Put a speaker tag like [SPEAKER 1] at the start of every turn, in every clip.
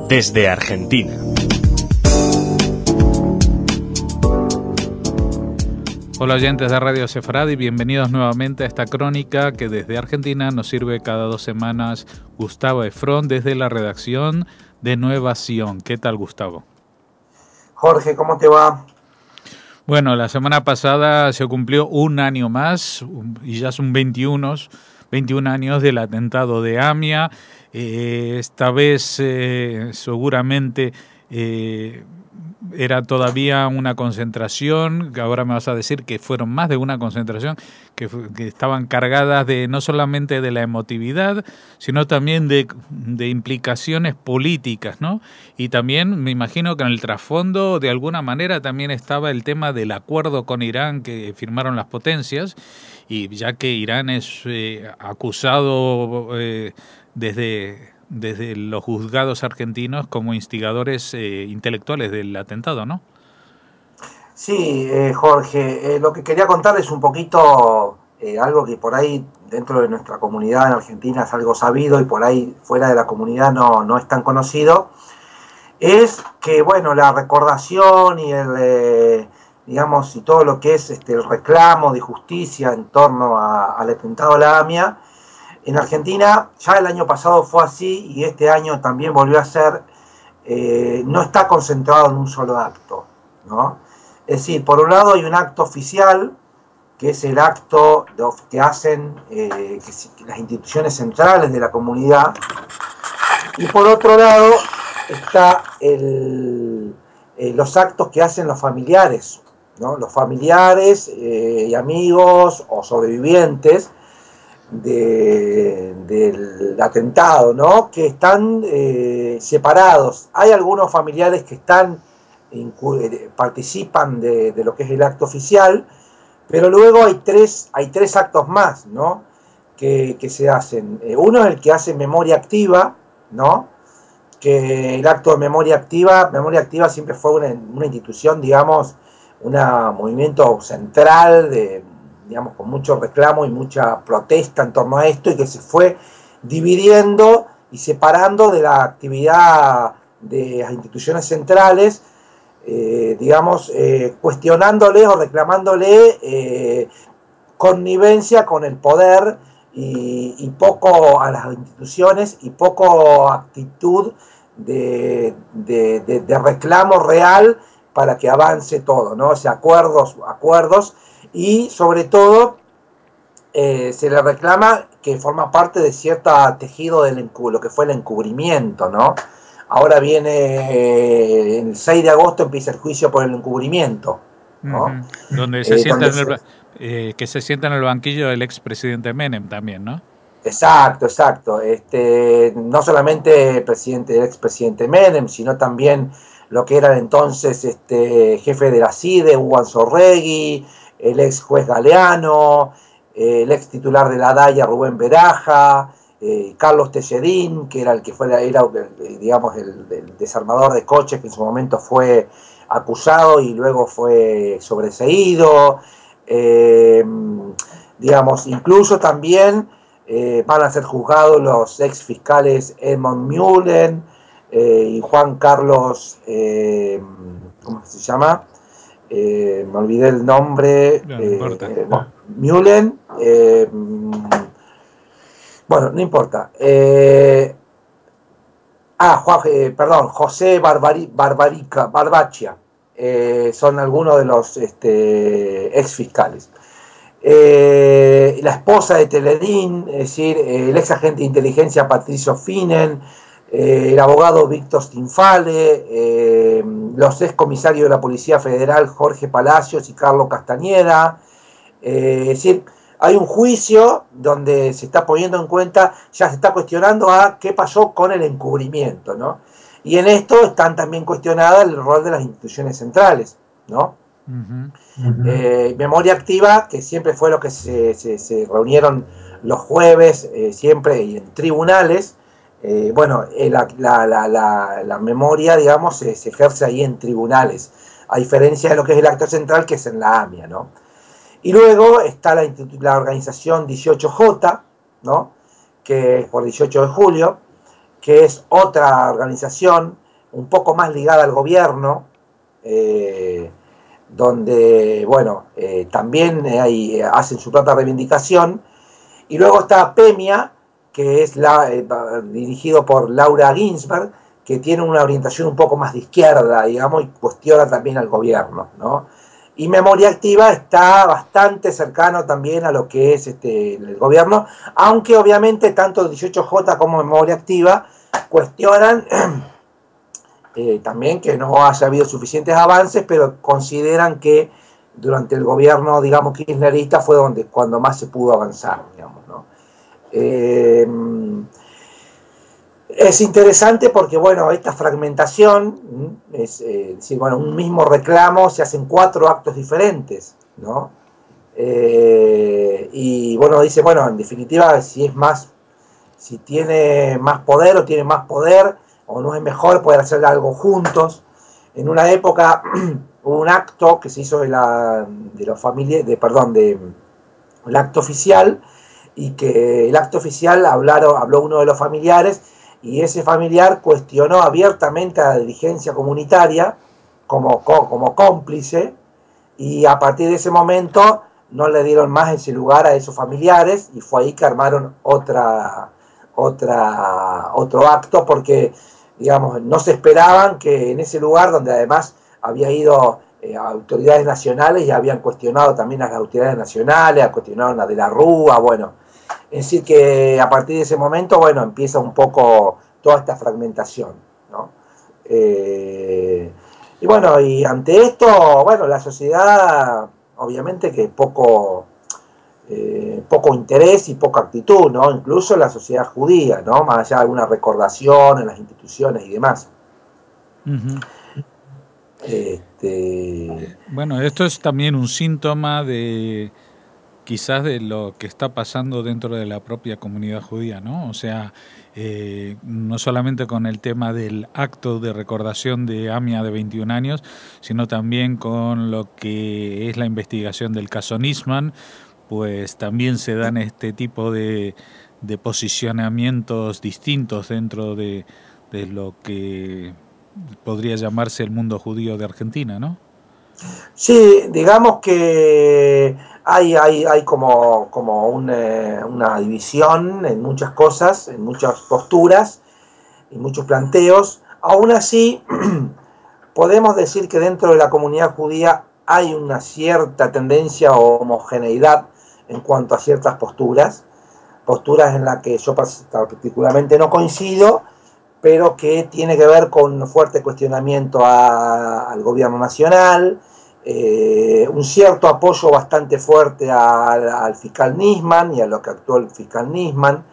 [SPEAKER 1] desde Argentina.
[SPEAKER 2] Hola oyentes de Radio Sefaradi, bienvenidos nuevamente a esta crónica que desde Argentina nos sirve cada 2 semanas Gustavo Efrón desde la redacción de Nueva Sion. ¿Qué tal, Gustavo?
[SPEAKER 3] Jorge, ¿cómo te va?
[SPEAKER 2] Bueno, la semana pasada se cumplió un año más y ya son 21 años del atentado de AMIA. Esta vez seguramente era todavía una concentración, que ahora me vas a decir que fueron más de una concentración, que estaban cargadas de no solamente de la emotividad, sino también de implicaciones políticas, ¿no? Y también me imagino que en el trasfondo de alguna manera también estaba el tema del acuerdo con Irán que firmaron las potencias, y ya que Irán es acusado desde los juzgados argentinos como instigadores intelectuales del atentado, ¿no?
[SPEAKER 3] Sí, Jorge, lo que quería contar es un poquito algo que por ahí dentro de nuestra comunidad en Argentina es algo sabido y por ahí fuera de la comunidad no es tan conocido. Es que, bueno, la recordación y digamos, y todo lo que es el reclamo de justicia en torno al atentado a la AMIA, en Argentina ya el año pasado fue así y este año también volvió a ser, no está concentrado en un solo acto, ¿no? Es decir, por un lado hay un acto oficial, que es el acto que hacen las instituciones centrales de la comunidad, y por otro lado está los actos que hacen los familiares, ¿no? Los familiares y amigos o sobrevivientes del atentado, ¿no? Que están separados. Hay algunos familiares que participan de lo que es el acto oficial, pero luego hay tres actos más, ¿no? Que se hacen. Uno es el que hace memoria activa, ¿no? Que el acto de memoria activa siempre fue una institución, digamos, un movimiento central digamos, con mucho reclamo y mucha protesta en torno a esto, y que se fue dividiendo y separando de la actividad de las instituciones centrales, digamos, cuestionándole o reclamándole connivencia con el poder y poco a las instituciones y poco actitud de reclamo real para que avance todo, ¿no? O sea, acuerdos, y sobre todo se le reclama que forma parte de cierto tejido lo que fue el encubrimiento, ¿no? Ahora viene el 6 de agosto empieza el juicio por el encubrimiento, ¿no?
[SPEAKER 2] Donde se sienta que se sienta en el banquillo del expresidente Menem también, ¿no?
[SPEAKER 3] Exacto. No solamente el expresidente Menem, sino también lo que era entonces jefe de la CIDE, Hugo Anzorregui, el ex juez Galeano, el ex titular de la DAIA, Rubén Beraja, Carlos Tellerín, que era digamos, el desarmador de coches, que en su momento fue acusado y luego fue sobreseído. Digamos, incluso también van a ser juzgados los ex fiscales Edmond Mullen y Juan Carlos, ¿cómo se llama? Me olvidé el nombre.
[SPEAKER 2] No importa.
[SPEAKER 3] Mullen, bueno, no importa. José Barbaccia, son algunos de los ex fiscales. La esposa de Teledín, es decir, el ex agente de inteligencia Patricio Finen, el abogado Víctor Stinfale, los ex comisarios de la Policía Federal Jorge Palacios y Carlos Castañeda. Es decir, hay un juicio donde se está poniendo en cuenta, ya se está cuestionando a qué pasó con el encubrimiento, ¿no? Y en esto están también cuestionadas el rol de las instituciones centrales, ¿no? Memoria activa, que siempre fue lo que se reunieron los jueves, siempre y en tribunales. Bueno, la memoria, digamos, se ejerce ahí en tribunales, a diferencia de lo que es el acto central, que es en la AMIA, ¿no? Y luego está la organización 18J, ¿no? Que es por 18 de julio, que es otra organización un poco más ligada al gobierno, donde, bueno, también hacen su propia reivindicación. Y luego está PEMIA, que es dirigido por Laura Ginsberg, que tiene una orientación un poco más de izquierda, digamos, y cuestiona también al gobierno, ¿no? Y Memoria Activa está bastante cercano también a lo que es el gobierno, aunque obviamente tanto 18J como Memoria Activa cuestionan también que no haya habido suficientes avances, pero consideran que durante el gobierno, digamos, kirchnerista fue cuando más se pudo avanzar, digamos, ¿no? Es interesante porque, bueno, esta fragmentación, es decir, bueno, un mismo reclamo se hacen 4 actos diferentes, ¿no? Y bueno, dice, bueno, en definitiva, si tiene más poder o tiene más poder, o no es mejor poder hacer algo juntos. En una época hubo un acto que se hizo de la familia, el acto oficial, y que el acto oficial habló uno de los familiares, y ese familiar cuestionó abiertamente a la dirigencia comunitaria como cómplice, y a partir de ese momento no le dieron más ese lugar a esos familiares, y fue ahí que armaron otro acto, porque, digamos, no se esperaban que en ese lugar, donde además había ido autoridades nacionales, y habían cuestionado también a las autoridades nacionales, cuestionaron a De la Rúa, bueno, es decir que a partir de ese momento, bueno, empieza un poco toda esta fragmentación, ¿no? Y bueno, y ante esto, bueno, la sociedad, obviamente que poco interés y poca actitud, ¿no? Incluso la sociedad judía, ¿no? Más allá de alguna recordación en las instituciones y demás.
[SPEAKER 2] Uh-huh.
[SPEAKER 3] Este...
[SPEAKER 2] Bueno, esto es también un síntoma de quizás de lo que está pasando dentro de la propia comunidad judía, ¿no? O sea, no solamente con el tema del acto de recordación de Amia de 21 años, sino también con lo que es la investigación del caso Nisman, pues también se dan este tipo de posicionamientos distintos dentro de lo que podría llamarse el mundo judío de Argentina, ¿no?
[SPEAKER 3] Sí, digamos que hay como una división en muchas cosas, en muchas posturas y muchos planteos. Aún así, podemos decir que dentro de la comunidad judía hay una cierta tendencia o homogeneidad en cuanto a ciertas posturas en las que yo particularmente no coincido, pero que tiene que ver con un fuerte cuestionamiento al gobierno nacional, un cierto apoyo bastante fuerte al fiscal Nisman y a lo que actuó el fiscal Nisman.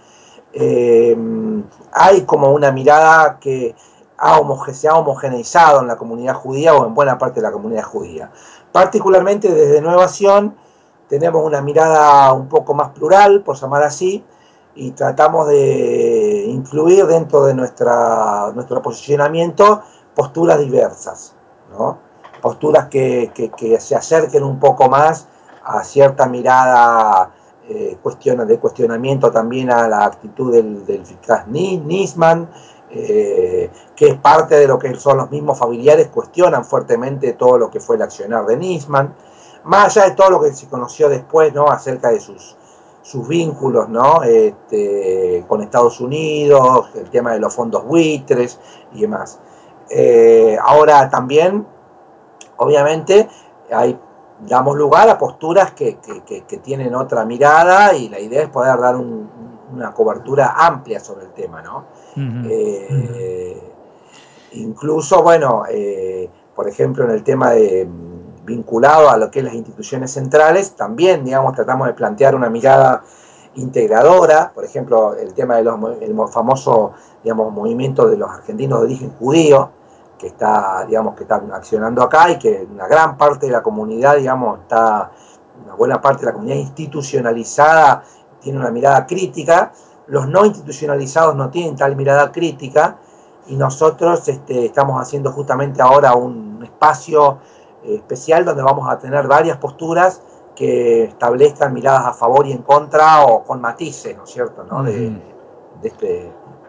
[SPEAKER 3] Hay como una mirada que se ha homogeneizado en la comunidad judía, o en buena parte de la comunidad judía. Particularmente desde Nueva Sion tenemos una mirada un poco más plural, por llamar así, y tratamos de incluir dentro de nuestro posicionamiento posturas diversas, ¿no? Posturas que se acerquen un poco más a cierta mirada de cuestionamiento también a la actitud del fiscal Nisman, que es parte de lo que son los mismos familiares, cuestionan fuertemente todo lo que fue el accionar de Nisman, más allá de todo lo que se conoció después, ¿no? Acerca de sus vínculos, ¿no? Con Estados Unidos, el tema de los fondos buitres y demás. Ahora también, obviamente, damos lugar a posturas que tienen otra mirada, y la idea es poder dar una cobertura amplia sobre el tema, ¿no? Uh-huh. Incluso, bueno, por ejemplo, en el tema vinculado a lo que es las instituciones centrales, también, digamos, tratamos de plantear una mirada integradora, por ejemplo, el tema del famoso, digamos, movimiento de los argentinos de origen judío, que están accionando acá, y que una gran parte de la comunidad, digamos, una buena parte de la comunidad institucionalizada tiene una mirada crítica. Los no institucionalizados no tienen tal mirada crítica, y nosotros estamos haciendo justamente ahora un espacio especial donde vamos a tener varias posturas que establezcan miradas a favor y en contra, o con matices, ¿no es cierto?, ¿no? Uh-huh.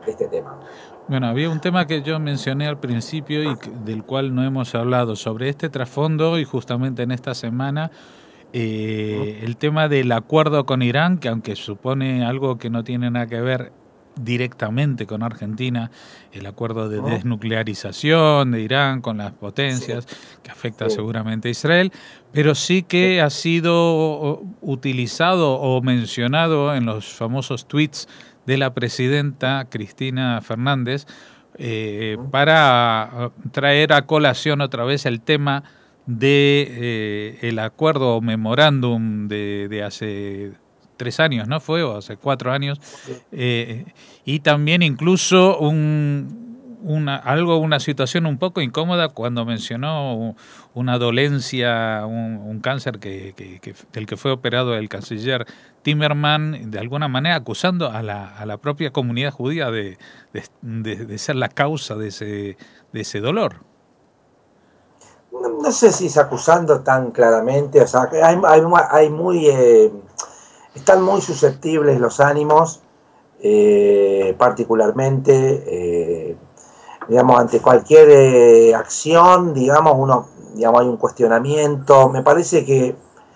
[SPEAKER 3] este tema.
[SPEAKER 2] Bueno, había un tema que yo mencioné al principio y del cual no hemos hablado, sobre este trasfondo, y justamente en esta semana el tema del acuerdo con Irán, que aunque supone algo que no tiene nada que ver directamente con Argentina, el acuerdo de desnuclearización de Irán con las potencias, que afecta seguramente a Israel, pero sí que ha sido utilizado o mencionado en los famosos tweets de la presidenta Cristina Fernández para traer a colación otra vez el tema de el acuerdo o memorándum de hace 3 años, ¿no fue? O hace 4 años. Y también incluso una situación un poco incómoda cuando mencionó una dolencia, un cáncer del que fue operado el canciller Timmerman, de alguna manera acusando a la propia comunidad judía de ser la causa de ese dolor.
[SPEAKER 3] No sé si es acusando tan claramente, o sea, están muy susceptibles los ánimos, particularmente, digamos, ante cualquier acción, digamos, hay un cuestionamiento. Me parece que,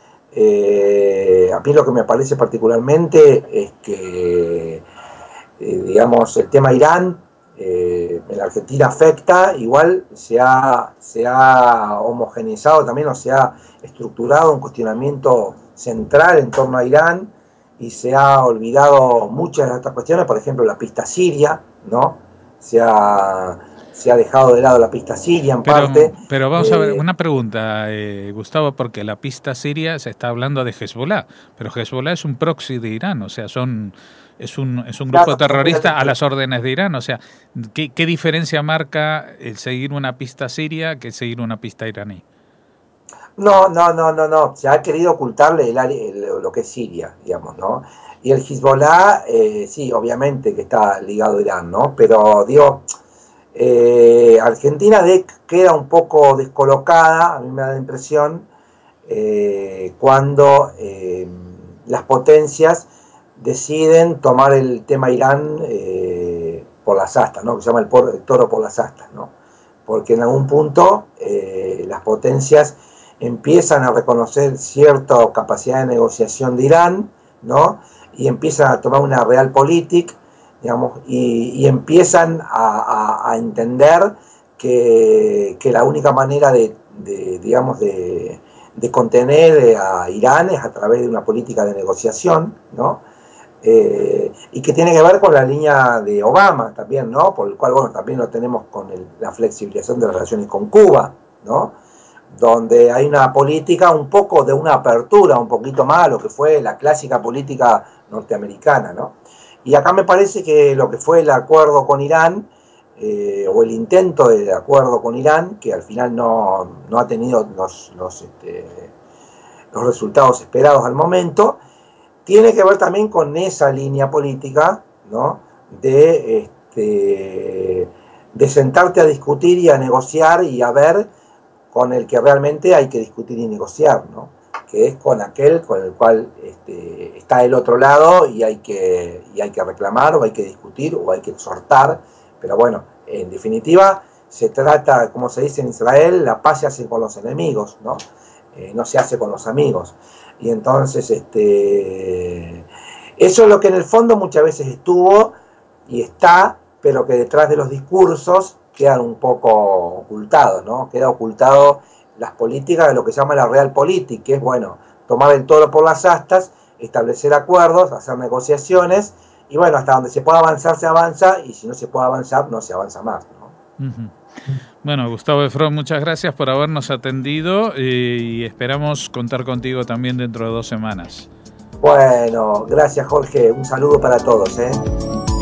[SPEAKER 3] a mí lo que me parece particularmente es que, digamos, el tema Irán, en la Argentina afecta, igual se ha homogeneizado también, o se ha estructurado un cuestionamiento central en torno a Irán, y se ha olvidado muchas de estas cuestiones, por ejemplo la pista siria, ¿no? Se ha dejado de lado la pista siria en parte.
[SPEAKER 2] Pero vamos a ver, una pregunta, Gustavo, porque la pista siria se está hablando de Hezbollah, pero Hezbollah es un proxy de Irán, o sea, es un grupo terrorista a las órdenes de Irán, o sea, ¿qué diferencia marca el seguir una pista siria que seguir una pista iraní?
[SPEAKER 3] No, se ha querido ocultarle lo que es Siria, digamos, ¿no? Y el Hezbollah, sí, obviamente que está ligado a Irán, ¿no? Pero, digo, Argentina queda un poco descolocada, a mí me da la impresión, cuando las potencias deciden tomar el tema Irán por las astas, ¿no? Que se llama el toro por las astas, ¿no? Porque en algún punto las potencias empiezan a reconocer cierta capacidad de negociación de Irán, ¿no? Y empiezan a tomar una realpolitik, digamos, y empiezan a entender que la única manera de contener a Irán es a través de una política de negociación, ¿no? Y que tiene que ver con la línea de Obama también, ¿no? Por el cual, bueno, también lo tenemos con la flexibilización de las relaciones con Cuba, ¿no? Donde hay una política un poco de una apertura, un poquito más a lo que fue la clásica política norteamericana, ¿no? Y acá me parece que lo que fue el acuerdo con Irán, o el intento de acuerdo con Irán, que al final no ha tenido los resultados esperados al momento, tiene que ver también con esa línea política, ¿no? De sentarte a discutir y a negociar y a ver con el que realmente hay que discutir y negociar, ¿no? Que es con aquel con el cual está el otro lado, y hay que reclamar, o hay que discutir, o hay que exhortar. Pero bueno, en definitiva se trata, como se dice en Israel, la paz se hace con los enemigos, ¿no? No se hace con los amigos. Y entonces eso es lo que en el fondo muchas veces estuvo y está, pero que detrás de los discursos quedan un poco ocultados, ¿no? Queda ocultado las políticas de lo que se llama la realpolitik, que es, bueno, tomar el toro por las astas, establecer acuerdos, hacer negociaciones, y bueno, hasta donde se pueda avanzar se avanza, y si no se puede avanzar no se avanza más, ¿no?
[SPEAKER 2] Bueno, Gustavo Efron, muchas gracias por habernos atendido, y esperamos contar contigo también dentro de 2 semanas.
[SPEAKER 3] Bueno, gracias Jorge, un saludo para todos, ¿eh?